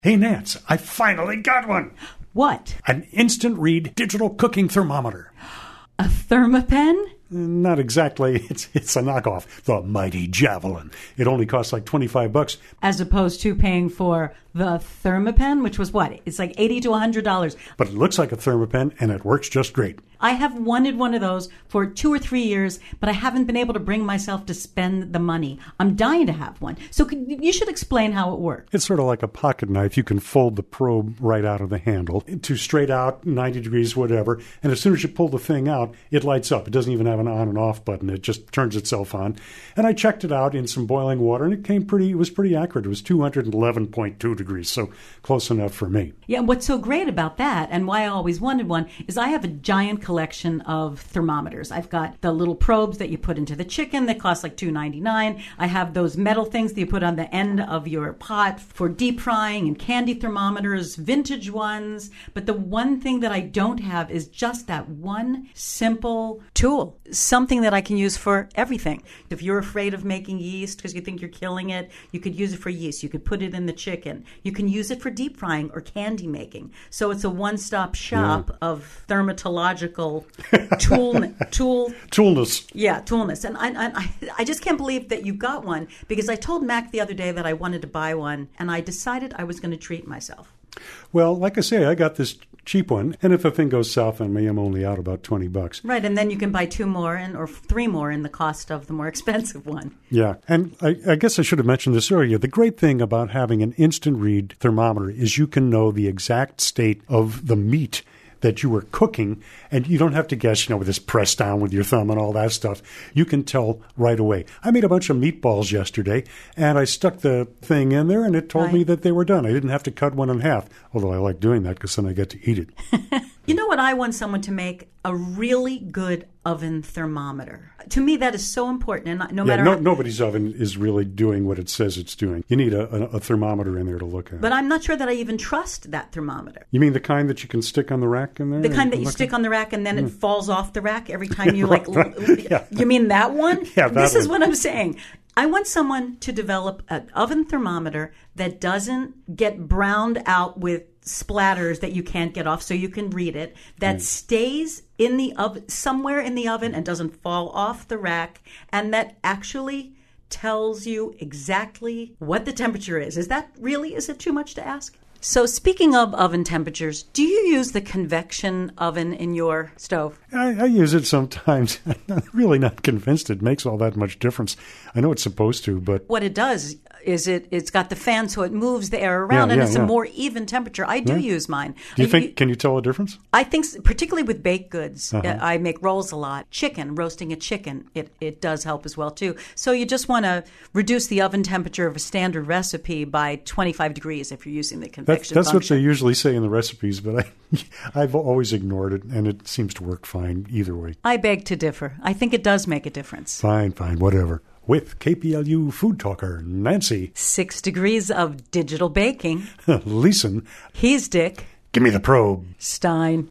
Hey, Nance, I finally got one. What? An instant read digital cooking thermometer. A Thermapen? Not exactly. It's a knockoff. The Mighty Javelin. It only costs like $25. As opposed to paying for the Thermapen, which was what? It's like $80 to $100. But it looks like a Thermapen, and it works just great. I have wanted one of those for 2 or 3 years, but I haven't been able to bring myself to spend the money. I'm dying to have one. So you should explain how it works. It's sort of like a pocket knife. You can fold the probe right out of the handle to straight out, 90 degrees, whatever. And as soon as you pull the thing out, it lights up. It doesn't even have an on and off button. It just turns itself on. And I checked it out in some boiling water, and it was pretty accurate. It was 211.2 degrees, so close enough for me. Yeah, and what's so great about that, and why I always wanted one, is I have a giant collection of thermometers. I've got the little probes that you put into the chicken that cost like $2.99. I have those metal things that you put on the end of your pot for deep frying, and candy thermometers, vintage ones. But the one thing that I don't have is just that one simple tool, something that I can use for everything. If you're afraid of making yeast because you think you're killing it, you could use it for yeast. You could put it in the chicken. You can use it for deep frying or candy making. So it's a one-stop shop of dermatological toolness. Yeah, toolness. And I just can't believe that you got one, because I told Mac the other day that I wanted to buy one, and I decided I was going to treat myself. Well, like I say, I got this cheap one, and if a thing goes south on me, I'm only out about $20. Right, and then you can buy 2 more or 3 more in the cost of the more expensive one. Yeah, and I guess I should have mentioned this earlier. The great thing about having an instant read thermometer is you can know the exact state of the meat that you were cooking, and you don't have to guess, with this press down with your thumb and all that stuff. You can tell right away. I made a bunch of meatballs yesterday, and I stuck the thing in there, and it told me that they were done. I didn't have to cut one in half, although I like doing that because then I get to eat it. You know what I want someone to make? A really good oven thermometer. To me, that is so important. And nobody's oven is really doing what it says it's doing. You need a thermometer in there to look at. But I'm not sure that I even trust that thermometer. You mean the kind that you can stick on the rack in there? The kind that you stick on the rack and then it falls off the rack every time you Yeah. You mean that one? Yeah, This is what I'm saying. I want someone to develop an oven thermometer that doesn't get browned out with splatters that you can't get off so you can read it, that stays in the oven, somewhere in the oven, and doesn't fall off the rack, and that actually tells you exactly what the temperature is. Is it too much to ask? So speaking of oven temperatures, do you use the convection oven in your stove? I use it sometimes. I'm really not convinced it makes all that much difference. I know it's supposed to, but... What it does is it's got the fan so it moves the air around, and it's a more even temperature. I do use mine. Can you tell a difference? I think, particularly with baked goods, I make rolls a lot. Roasting a chicken, it does help as well too. So you just want to reduce the oven temperature of a standard recipe by 25 degrees if you're using the convection That's function. what they usually say in the recipes, but I've always ignored it, and it seems to work fine either way. I beg to differ. I think it does make a difference. Fine, whatever. With KPLU food talker Nancy. 6 degrees of digital baking. Leeson. He's Dick. Give me the probe. Stein.